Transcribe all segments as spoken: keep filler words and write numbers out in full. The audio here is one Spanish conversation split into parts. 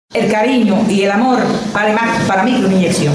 El cariño y el amor vale más para mí que una inyección.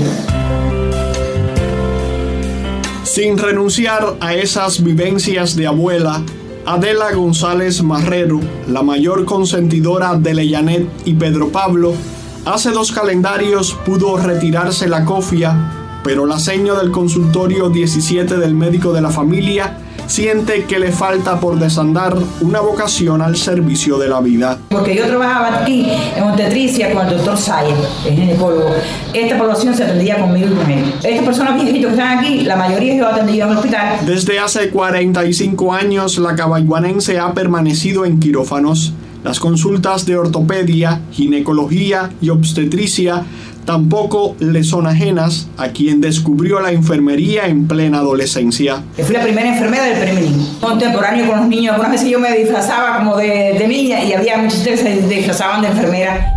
Sin renunciar a esas vivencias de abuela, Adela González Marrero, la mayor consentidora de Leyanet y Pedro Pablo, hace dos calendarios pudo retirarse la cofia, pero la seño del consultorio diecisiete del médico de la familia siente que le falta por desandar una vocación al servicio de la vida. Porque yo trabajaba aquí en Montetricia con el doctor Sayer, el ginecólogo. Esta población se atendía conmigo y con él. Estas personas viejitas que están aquí, la mayoría yo atendía en el hospital. Desde hace cuarenta y cinco años, la cabaiguanense ha permanecido en quirófanos. Las consultas de ortopedia, ginecología y obstetricia tampoco le son ajenas a quien descubrió la enfermería en plena adolescencia. Fui la primera enfermera del Permenín. Contemporáneo con los niños, algunas veces yo me disfrazaba como de, de niña y había muchos que se disfrazaban de enfermera.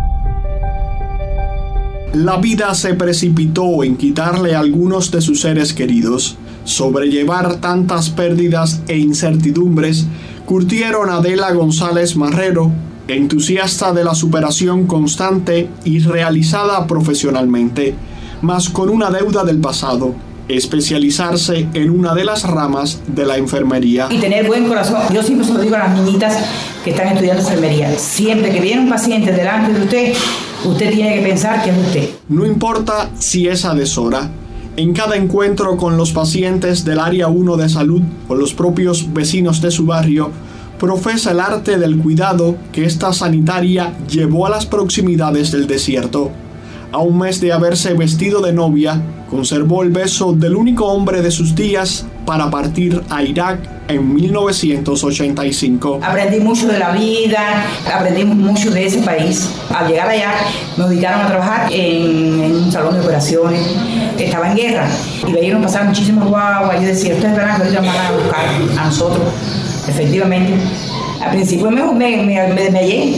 La vida se precipitó en quitarle a algunos de sus seres queridos. Sobrellevar tantas pérdidas e incertidumbres curtieron a Adela González Marrero, entusiasta de la superación constante y realizada profesionalmente, mas con una deuda del pasado: especializarse en una de las ramas de la enfermería. Y tener buen corazón. Yo siempre se lo digo a las niñitas que están estudiando enfermería: siempre que viene un paciente delante de usted, usted tiene que pensar que es usted. No importa si es adhesora. En cada encuentro con los pacientes del área uno de salud o los propios vecinos de su barrio, profesa el arte del cuidado que esta sanitaria llevó a las proximidades del desierto. A un mes de haberse vestido de novia, conservó el beso del único hombre de sus días para partir a Irak en mil novecientos ochenta y cinco. Aprendí mucho de la vida, aprendí mucho de ese país. Al llegar allá, me ubicaron a trabajar en, en un salón de operaciones. Estaba en guerra y veían pasar muchísimos guaguas. Yo decía, ustedes verán que ahorita van a buscar a nosotros. Efectivamente, al principio me, me, me, me desmayé.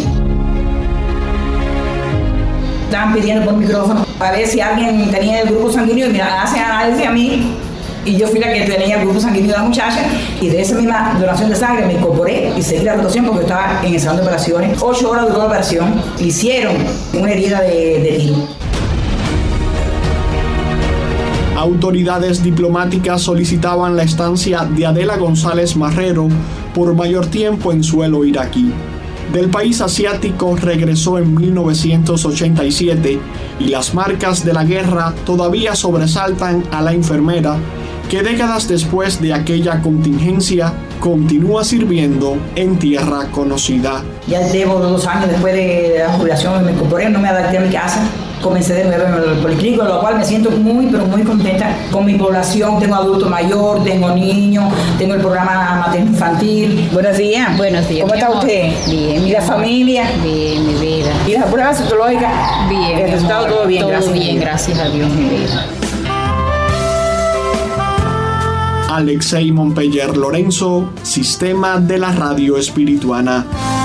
Estaban pidiendo por micrófono a ver si alguien tenía el grupo sanguíneo y mira, hacen análisis a mí. Y yo fui la que tenía el grupo sanguíneo de la muchacha y de esa misma donación de sangre me incorporé y seguí la rotación porque estaba en el salón de operaciones. Ocho horas duró la operación, le hicieron una herida de, de tiro. Autoridades diplomáticas solicitaban la estancia de Adela González Marrero por mayor tiempo en suelo iraquí. Del país asiático regresó en mil novecientos ochenta y siete y las marcas de la guerra todavía sobresaltan a la enfermera que décadas después de aquella contingencia continúa sirviendo en tierra conocida. Ya llevo dos años después de la jubilación, me incorporé, no me adapté a mi casa. Comencé de nuevo en el policlínico, lo cual me siento muy, pero muy contenta con mi población. Tengo adulto mayor, tengo niños, tengo el programa materno infantil. Buenos días. Buenos días. ¿Cómo está amor? usted? Bien. ¿Y la familia? Bien, mi vida. ¿Y las pruebas citológicas? Bien. El resultado todo bien, todo gracias. bien, gracias a Dios, mi vida. Alexei Mompeller Lorenzo, Sistema de la Radio Espirituana.